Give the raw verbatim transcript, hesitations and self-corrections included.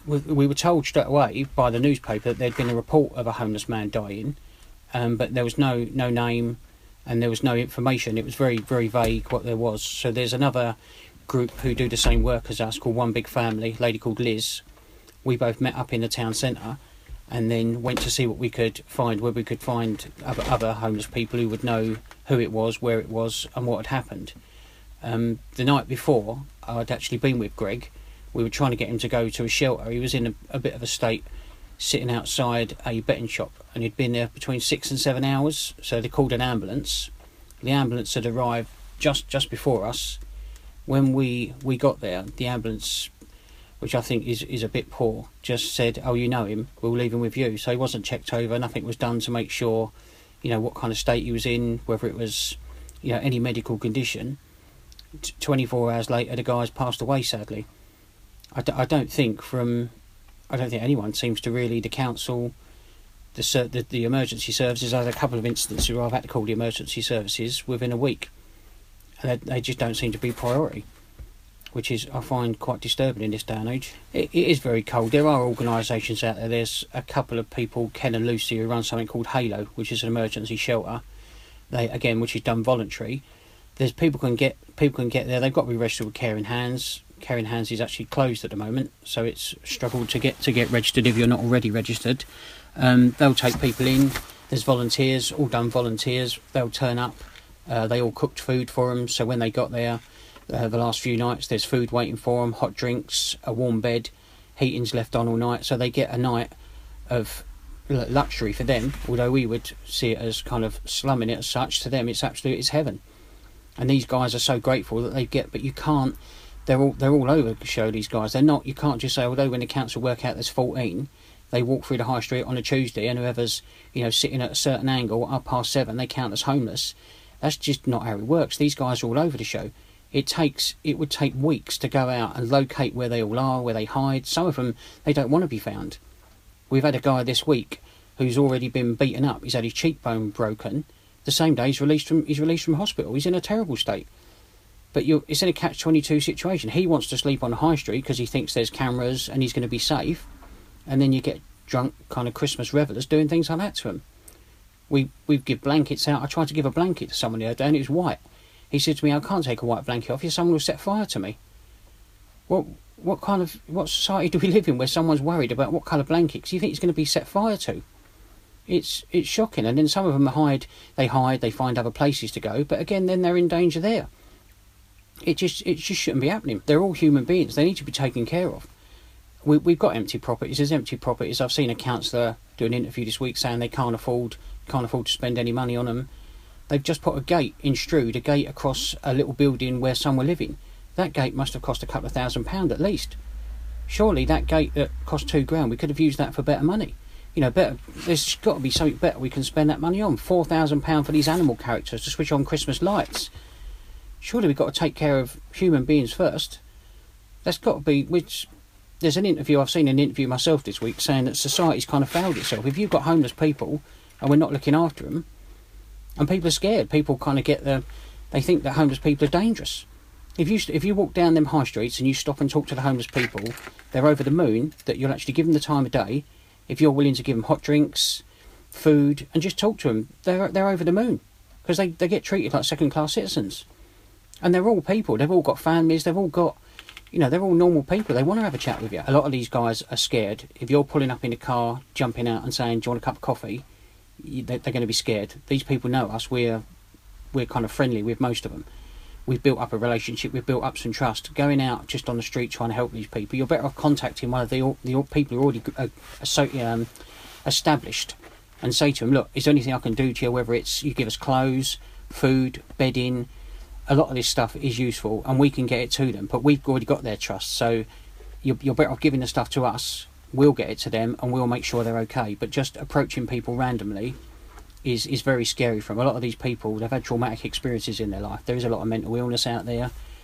we, we were told straight away by the newspaper that there'd been a report of a homeless man dying, um, but there was no no name and there was no information. It was very, very vague what there was. So there's another group who do the same work as us called One Big Family, a lady called Liz. We both met up in the town centre and then went to see what we could find, where we could find other, other homeless people who would know who it was, where it was and what had happened. Um, the night before, I'd actually been with Greg. We were trying to get him to go to a shelter. He was in a, a bit of a state, sitting outside a betting shop, and he'd been there between six and seven hours. So they called an ambulance. The ambulance had arrived just, just before us. When we, we got there, the ambulance, which I think is, is a bit poor, just said, "Oh, you know him, we'll leave him with you." So he wasn't checked over, nothing was done to make sure, you know, what kind of state he was in, whether it was, you know, any medical condition. T- twenty-four hours later, the guy's passed away, sadly. I, d- I don't think from, I don't think anyone seems to really, the council, the, ser- the the emergency services, I had a couple of instances where I've had to call the emergency services within a week. And they, they just don't seem to be priority, which is, I find, quite disturbing in this day and age. It, it is very cold. There are organisations out there. There's a couple of people, Ken and Lucy, who run something called Halo, which is an emergency shelter. They, again, which is done voluntary. There's people can get people can get there. They've got to be registered with Caring Hands. Caring Hands is actually closed at the moment, so it's struggled to get to get registered if you're not already registered. Um, they'll take people in. There's volunteers, all done volunteers. They'll turn up. Uh, they all cooked food for them, so when they got there, uh, the last few nights, there's food waiting for them, hot drinks, a warm bed, heating's left on all night, so they get a night of luxury for them. Although we would see it as kind of slumming it as such, to them it's absolute, it's heaven. And these guys are so grateful that they get, but you can't. They're all they're all over the show. These guys, they're not. You can't just say, although when the council work out there's fourteen, they walk through the high street on a Tuesday, and whoever's, you know, sitting at a certain angle up past seven, they count as homeless. That's just not how it works. These guys are all over the show. It takes it would take weeks to go out and locate where they all are, where they hide. Some of them, they don't want to be found. We've had a guy this week who's already been beaten up. He's had his cheekbone broken. The same day he's released from he's released from hospital. He's in a terrible state. But you're, it's in a catch twenty-two situation. He wants to sleep on the high street because he thinks there's cameras and he's going to be safe. And then you get drunk kind of Christmas revellers doing things like that to him. We we give blankets out. I tried to give a blanket to someone the other day and it was white. He said to me, "I can't take a white blanket off you. Someone will set fire to me." What what kind of what society do we live in where someone's worried about what colour blankets you think he's going to be set fire to? It's it's shocking. And then some of them hide. They hide. They find other places to go. But again, then they're in danger there. It just it just shouldn't be happening. They're all human beings. They need to be taken care of. We we've got empty properties. There's empty properties. I've seen a councillor do an interview this week saying they can't afford can't afford to spend any money on them. They've just put a gate in Strood, a gate across a little building where some were living. That gate must have cost a couple of thousand pounds at least. Surely that gate that cost two grand, we could have used that for better money. You know, better. There's got to be something better we can spend that money on. Four thousand pounds for these animal characters to switch on Christmas lights. Surely we've got to take care of human beings first. That's got to be. Which there's an interview I've seen an interview myself this week saying that society's kind of failed itself. If you've got homeless people and we're not looking after them, and people are scared, people kind of get the. They think that homeless people are dangerous. If you if you walk down them high streets and you stop and talk to the homeless people, they're over the moon that you'll actually give them the time of day. If you're willing to give them hot drinks, food, and just talk to them, they're they're over the moon because they, they get treated like second class citizens, and they're all people. They've all got families. They've all got, you know, they're all normal people. They want to have a chat with you. A lot of these guys are scared. If you're pulling up in a car, jumping out and saying, "Do you want a cup of coffee?" you, they're, they're going to be scared. These people know us. We're we're kind of friendly with most of them. We've built up a relationship, we've built up some trust. Going out just on the street trying to help these people, you're better off contacting one of the the people who are already uh, so, um, established and say to them, "Look, is there anything I can do to you, whether it's you give us clothes, food, bedding." A lot of this stuff is useful and we can get it to them, but we've already got their trust. So you're, you're better off giving the stuff to us, we'll get it to them and we'll make sure they're okay. But just approaching people randomly is is very scary for them. A lot of these people, they've had traumatic experiences in their life. There is a lot of mental illness out there.